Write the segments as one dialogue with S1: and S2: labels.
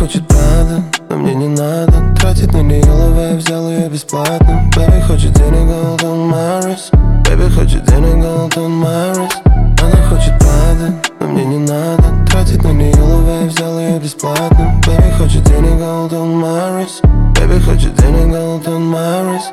S1: хочет правда, но мне не надо тратить на нее лавы, я взял ее бесплатно. Baby хочет денег, gold on my wrist. Baby хочет денег, gold on my wrist. Она хочет правда, но мне не надо тратить на нее лавы, я взял ее бесплатно. Baby хочет денег, gold on my wrist. Baby хочет денег, gold on my wrist.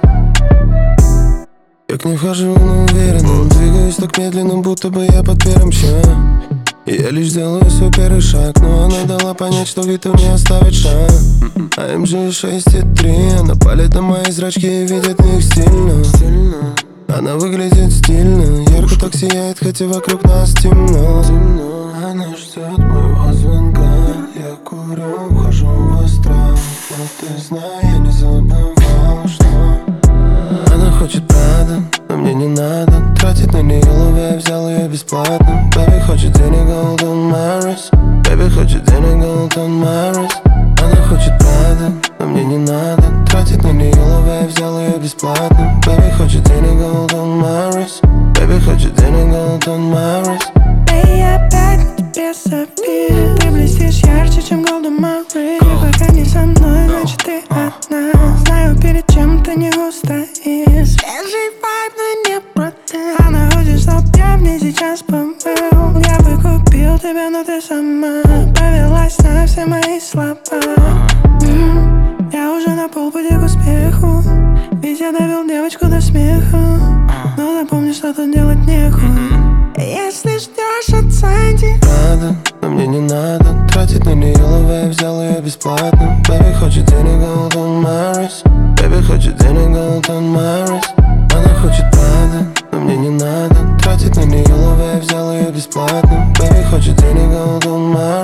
S1: Я к ней вхожу, но уверенно двигаюсь так медленно, будто бы я под первым чаем. И я лишь делаю свой первый шаг, но она дала понять, что Вита мне оставит шанс. AMG 6,3, она палит на мои зрачки и видит в них стильно. Она выглядит стильно, ярко так сияет, хотя вокруг нас темно. Она ждет моего звонка, я курю, хожу в астрал. Но ты знай, я не забывал, что она хочет правда, но мне не надо тратить на нее лавы, я взял ее бесплатно. Baby хочет денег, gold on my wrist. Baby хочет денег, gold on my wrist. Она хочет правда, но мне не надо тратить на нее лавы, я взял ее бесплатно. Baby хочет денег, gold on my wrist. Baby хочет денег, gold on my wrist.
S2: Эй, я опять на тебе забил. Ты блестишь ярче, чем gold on my wrist. Пока не со мной, значит ты одна. Знаю, перед чем ты не устоишь. Свежий вайб, но не против. Она хочет, чтоб я в ней сейчас побыл. Я бы купил тебя, но ты сама повелась на все мои слова. Я уже на полпути к успеху, ведь я довел девочку до смеха. Но запомни, что тут делать нехуй. Если ждешь от Санди,
S1: Надо, но мне не надо тратить на нее лавы, я взял ее бесплатно. Baby хочет денег, gold on my wrist. Baby хочет денег, gold on my wrist. Она хочет правда, но мне не надо тратить на нее лавы, я взял ее бесплатно. Baby хочет денег, gold on my wrist.